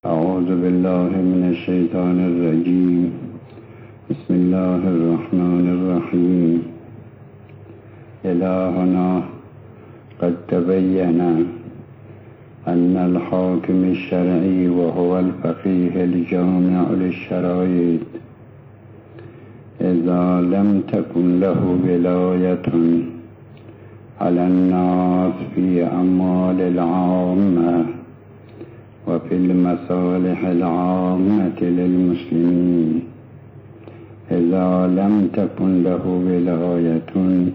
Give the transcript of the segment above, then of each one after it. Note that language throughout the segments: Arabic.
أعوذ بالله من الشيطان الرجيم. بسم الله الرحمن الرحيم. إلهنا قد تبين أن الحاكم الشرعي وهو الفقيه الجامع للشرائع إذا لم تكن له ولاية على الناس في أموال العامة وفي المصالح العامة للمسلمين، إذا لم تكن له ولاية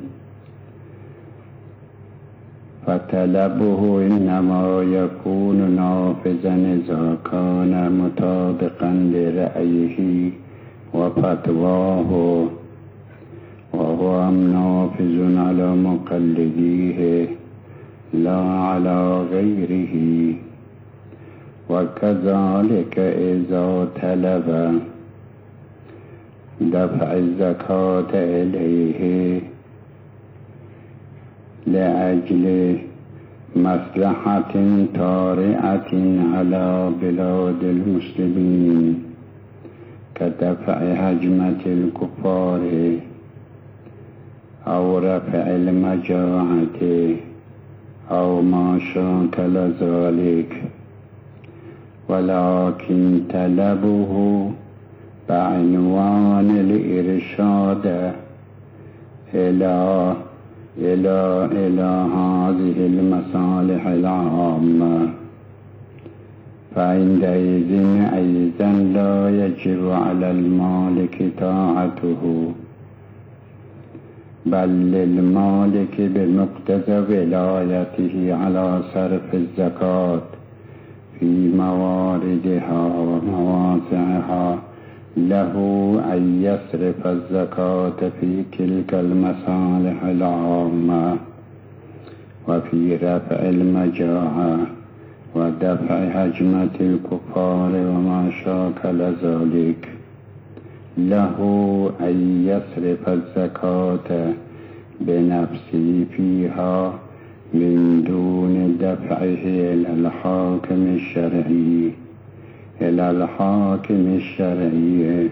فطلبه إنما يكون نافذا إذا كان مطابقا لرأيه وفتواه، وهو نافذ على مقلديه لا على غيره. وكذلك إذا طلب دفع الزكاة إليه لأجل مصلحة طارئة على بلاد المسلمين كدفع هجمة الكفار أو رفع المجاعة أو ما شاكل ذلك، ولكن طلبه بعنوان الإرشاد إلى هذه المصالح العامة، فعندئذ أيضا لا يجب على المالك طاعته، بل للمالك بمقتضى ولايته على صرف الزكاة في مواردها ومواسعها له أن يصرف الزكاة في تلك المصالح العامة، وفي رفع المجاعة ودفع هجمة الكفار وما شاكل ذلك له أن يصرف الزكاة بنفسه فيها من دون دفعه إلى الحاكم الشرعي،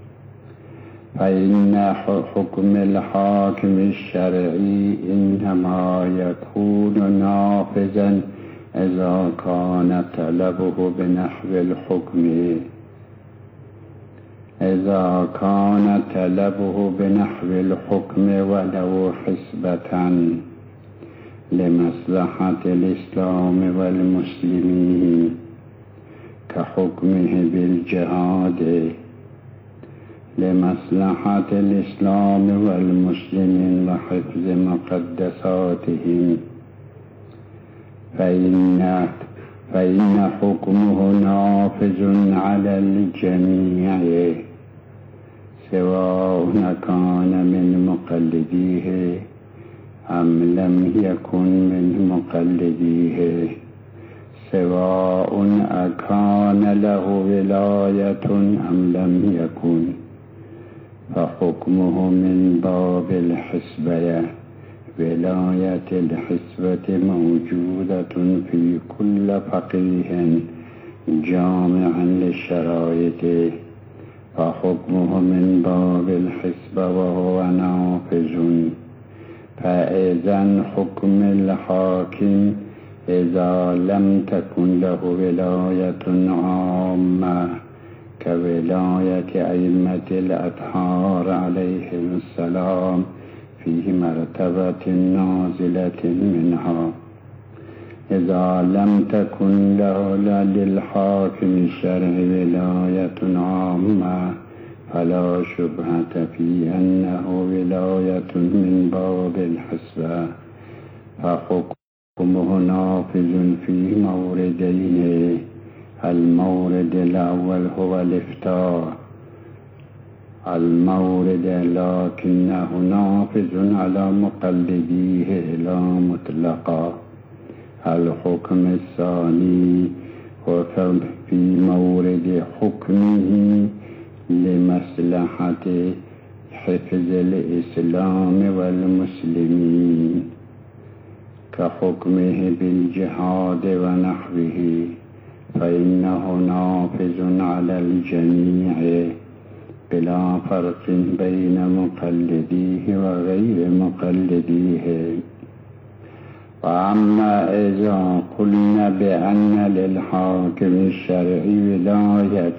فإن حكم الحاكم الشرعي إنما يكون نافذا إذا كان طلبه بنحو الحكم ولو حسبة لمصلحة الإسلام والمسلمين كحكمه بالجهاد لمصلحة الإسلام والمسلمين وحفظ مقدساتهم، فإن حكمه نافذ على الجميع سواء كان من مقلديه أم لم يكن من مقلديه، سواء أكان له ولاية أم لم يكن، فحكمه من باب الحسبية. ولاية الحسبة موجودة في كل فقيه جامع للشرائط، فحكمه من باب الحسبة وهو نافذ. فإذا حكم الحاكم إذا لم تكن له ولاية عامة كولاية أئمة الأطهار عليهم السلام في مرتبة نازلة منها، إذا لم تكن له للحاكم الشرعي ولاية عامة فلا شبهة في أنه ولاية من باب الحسبة، فحكمه نافذ في موردين. المورد الأول هو الإفتاء، لكنه نافذ على مقلديه لا مطلقا. الحكم الثاني وفي مورد حكمه لمصلحة حفظ الإسلام والمسلمين كحكمه بالجهاد ونحوه، فإنه نافذ على الجميع بلا فرق بين مقلديه وغير مقلديه. وأما إذا قلنا بأن للحاكم الشرعي ولاية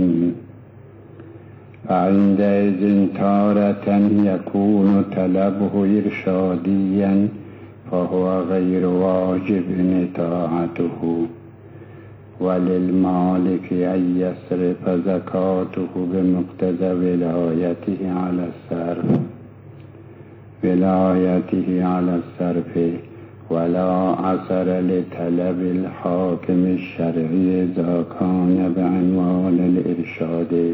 فعندئذ تارة يكون طلبه إرشاديا فهو غير واجب طاعته، وللمالك أن يصرف زكاته بمقتضى ولايته على الصرف، ولا أثر لطلب الحاكم الشرعي إذا كان بعنوان الإرشاد.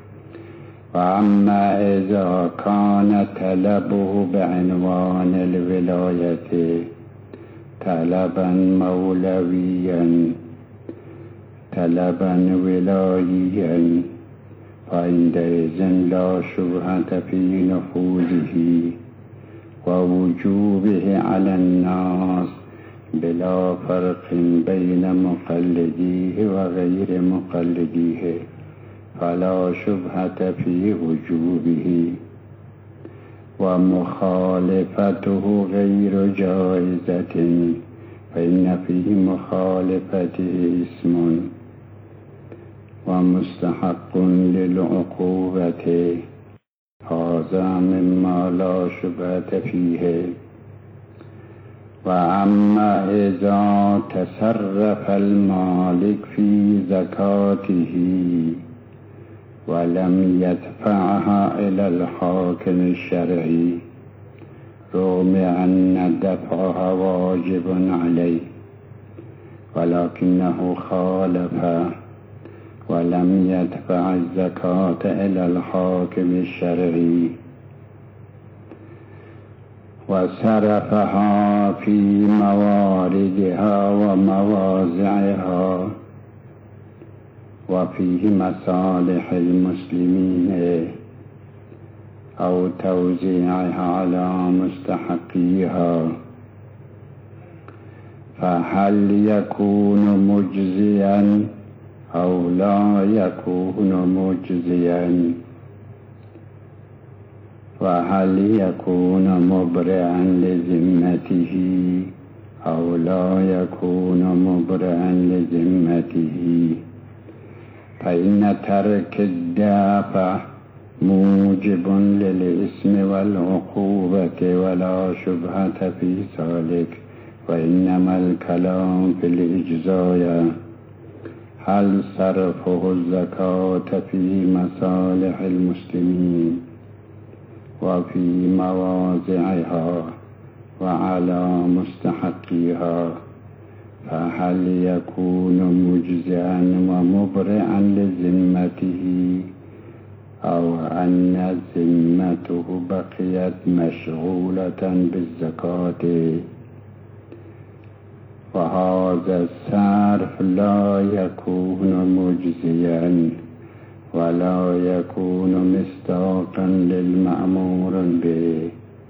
وأما إذا كان طلبه بعنوان الولاية طلبا مولويا طلبا ولائيا فعندئذ لا شبهة في نفوذه ووجوبه على الناس بلا فرق بين مقلديه وغير مقلديه، فلا شبهة في وجوبه. ومخالفته غير جائزة فإن في مخالفته اسم ومستحق للعقوبة، هذا مما لا شبهة فيه. وأما إذا تصرف المالك في زكاته ولم يدفعها إلى الحاكم الشرعي رغم أن دفعها واجب عليه، ولكنه خالف ولم يدفع الزكاة إلى الحاكم الشرعي وصرفها في مواردها وموازعها وفيه مصالح المسلمين أو توزيعها على مستحقيها، فهل يكون مجزيا أو لا يكون مجزيا؟ وهل يكون مبرئا لذمته أو لا يكون مبرئا لذمته؟ فإن ترك الدافع موجب للإثم والعقوبة ولا شبهة في ذلك، وإنما الكلام في الإجزاء هل صرفه الزكاة في مصالح المسلمين وفي مواضعها وعلى مستحقيها، فهل يكون مجزئا ومبرئا لذمته أو أن ذمته بقيت مشغولة بالزكاة؟ وهذا الصرف لا يكون مجزيا ولا يكون مصداقا للمأمور به،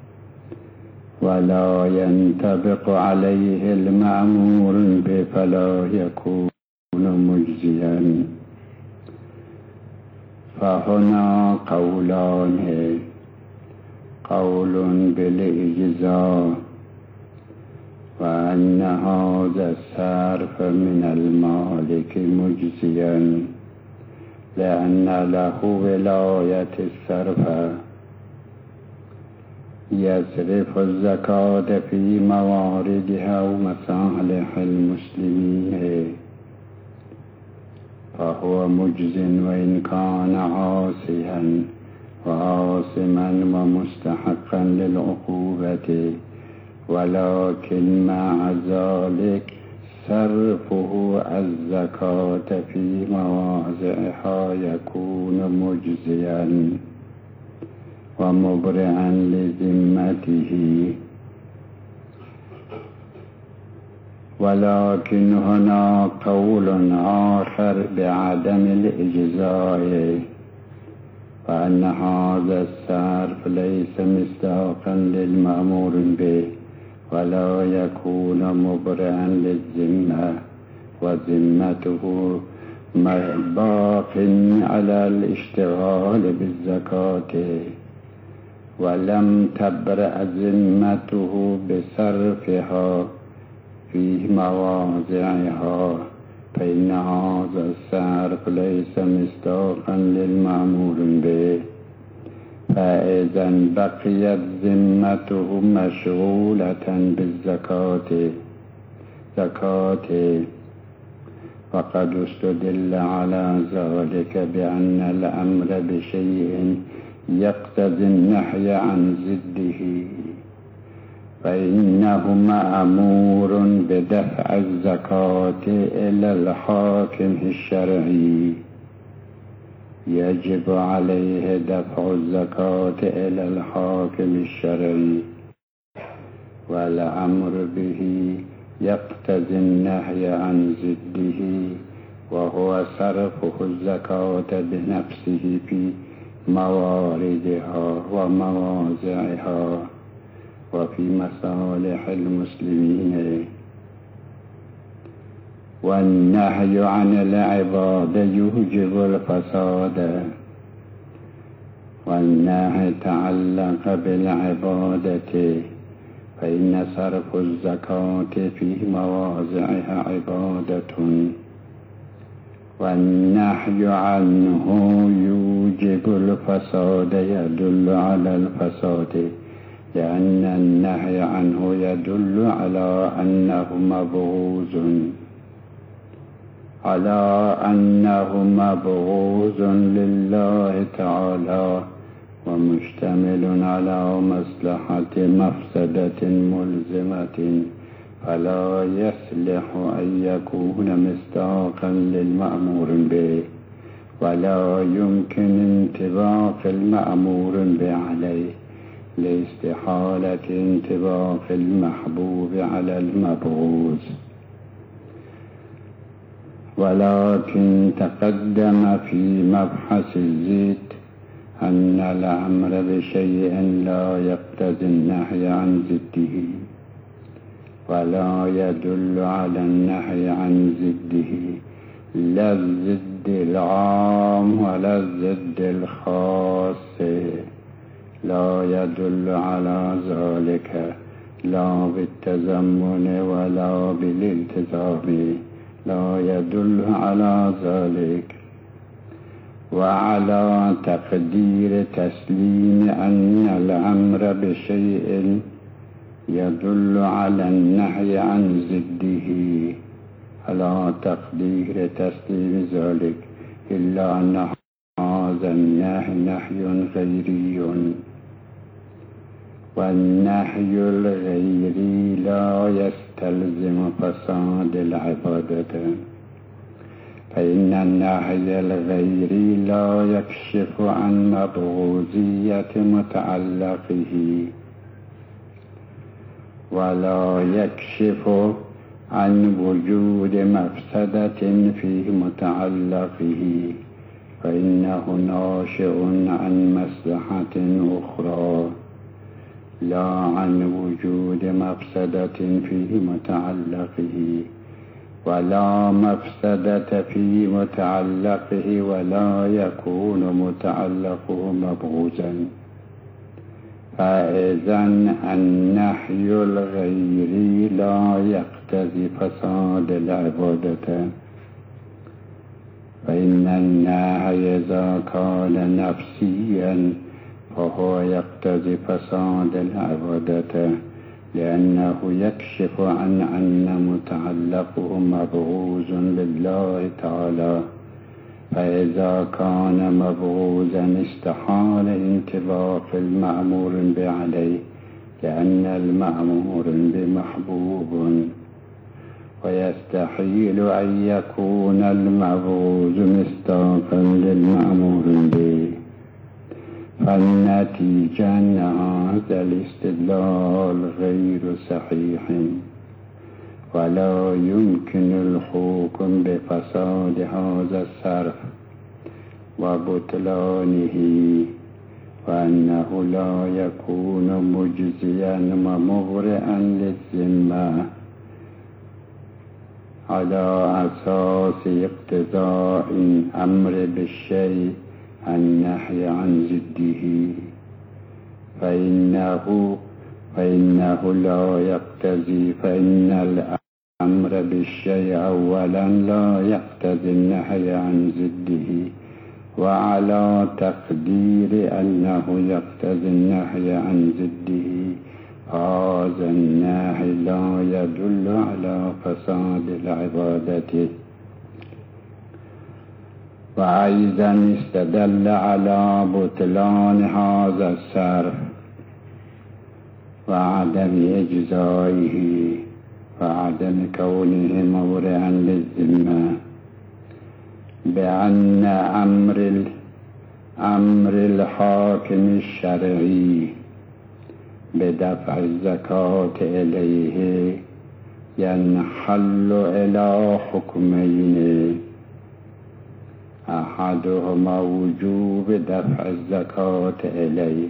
ولا ينطبق عليه المأمور به فلا يكون مجزيا. فهنا قولان: قول بالإجزاء وأن هذا الصرف من المالك مجزيا لأن له ولاية الصرف، يصرف الزكاة في مواردها ومصالح المسلمين، فهو مجز وإن كان عاصيا وعاصما ومستحقا للعقوبة، ولكن مع ذلك صرفه الزكاة في مواضعها يكون مجزيا ومبرئا لذمته. ولكن هنا قول آخر بعدم الإجزاء، وأن هذا الصرف ليس مصداقا للمأمور به ولا يكون مبرئا للذمة، وذمته باق على الاشتغال بالزكاة، ولم تبرأ ذمته بصرفها في مواضعها، فإن هذا الصرف ليس مصداقا للمأمور به. فإذا بقيت ذمته مشغولة بالزكاة فقد استدل على ذلك بأن الأمر بشيء يقتضي النهي عن ضده، فإنه مأمور بدفع الزكاة إلى الحاكم الشرعي، يجب عليه دفع الزكاة إلى الحاكم الشرعي، والأمر به يقتضي النهي عن ضده، وهو صرفه الزكاة بنفسه في مواردها ومواضعها وفي مصالح المسلمين. والنهي عن العبادة يوجب الفساد، والنهي تعلق بالعبادة، فإن صرف الزكاة في مواضعها عبادة، والنهي عنه يوجب الفساد يدل على الفساد، لأن النهي عنه يدل على أنه مبغوض لله تعالى، ومشتمل على مصلحة مفسدة ملزمة، فلا يصلح أن يكون مصداقا للمأمور به، ولا يمكن انطباق المأمور به عليه لاستحالة انطباق المحبوب على المبغوض. ولكن تقدم في مبحث الزيت أن الأمر بشيء لا يقتضي النهي عن ضده، ولا يدل على النهي عن ضده لا الضد العام ولا الضد الخاص، لا يدل على ذلك لا بالتزمن ولا بالالتزام، لا يدل على ذلك. وعلى تقدير تسليم أن الأمر بشيء يدل على النهي عن ضده، على تقدير تسليم ذلك، إلا أن هذا النهي نهي غيري، والنهي الغيري لا يستلزم فساد العبادة، فإن النهي الغيري لا يكشف عن مبغوضية متعلقه، ولا يكشف عن وجود مفسدة في متعلقه، فإنه ناشئ عن مصلحة أخرى، لا عن وجود مفسدة في متعلقه، ولا مفسدة في متعلقه ولا يكون متعلقه مبغوضا. فإذا النهي الغيري لا يقتضي فساد العبادة، فإن النهي إذا كان نفسيا فهو يقتضي فساد العبادة، لأنه يكشف عن أن متعلقه مبغوض لله تعالى، فإذا كان مبغوضا استحال انطباق المأمور به عليه، لأن المأمور بمحبوب، ويستحيل أن يكون المبغوض مصداقا للمأمور به. فالنتيجة أن هذا الاستدلال غير صحيح، ولا يمكن الحكم بفساد هذا الصرف وبطلانه، وأنه لا يكون مجزيا ومبرئا للذمة على أساس اقتضاء أمر بالشيء النهي عن ضده، فإنه لا يقتضي، فإن الأمر بالشيء أولا لا يقتضي النهي عن ضده، وعلى تقدير أنه يقتضي النهي عن ضده هذا النهي لا يدل على فساد العبادة. وأيضا استدل على بطلان هذا الصرف وعدم إجزائه وعدم كونه مورعا للذمة بأن أمر الحاكم الشرعي بدفع الزكاة إليه ينحل إلى حكمين: أحدهما وجوب دفع الزكاة إليه،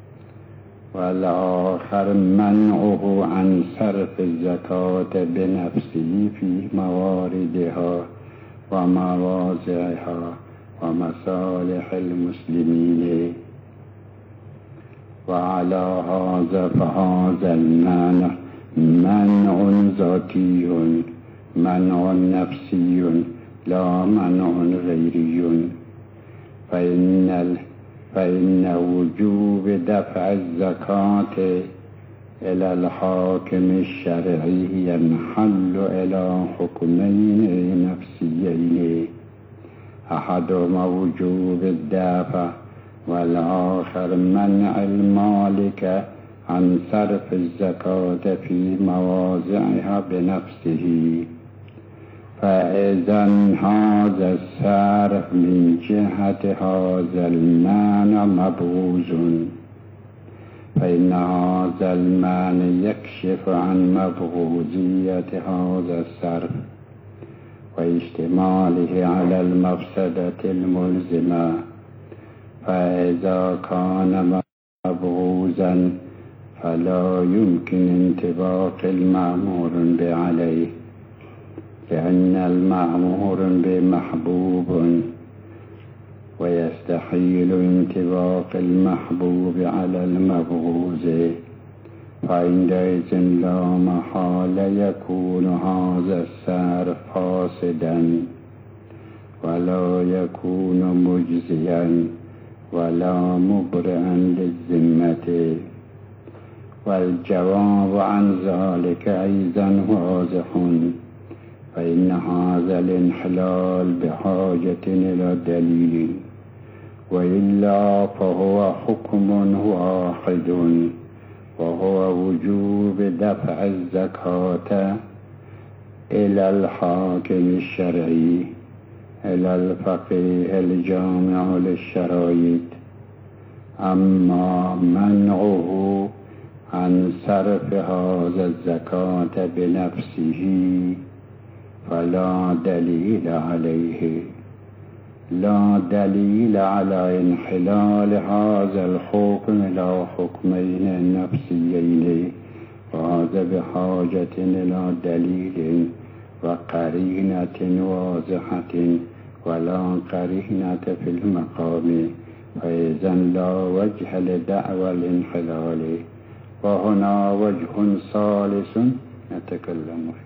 والآخر منعه عن صرف الزكاة بنفسه في مواردها ومواضعها ومصالح المسلمين. وعلى هذا فهذا المنع منع ذاتي منع نفسي لا منع غيري، فإن وجوب دفع الزكاة إلى الحاكم الشرعي ينحل إلى حكمين نفسيين: أحدهما وجوب الدافع، والآخر منع المالك عن صرف الزكاة في مواضعها بنفسه. فإذا هذا الصرف من جهة هذا المعنى مبغوض، فإن هذا المعنى يكشف عن مبغوضية هذا الصرف واشتماله على المفسدة الملزمة. فإذا كان مبغوضا فلا يمكن انطباق المأمور به عليه، لأن المأمور به محبوب، ويستحيل انطباق المحبوب على المبغوض، فعندئذ لا محالة يكون هذا الصرف فاسدا ولا يكون مجزيا ولا مبرئا للذمة. والجواب عن ذلك أيضا واضح، فإن هذا الانحلال بحاجة إلى دليل، وإلا فهو حكم واحد، وهو وجوب دفع الزكاة إلى الحاكم الشرعي، إلى الفقيه الجامع للشرائط. أما منعه عن صرف هذا الزكاة بنفسه فلا دليل عليه، لا دليل على انحلال هذا الحكم إلى حكمين نفسيين، وهذا بحاجة إلى دليل وقرينة واضحة، ولا قرينة في المقام، فإذا لا وجه لدعوى الانحلال. وهنا وجه ثالث نتكلم فيه.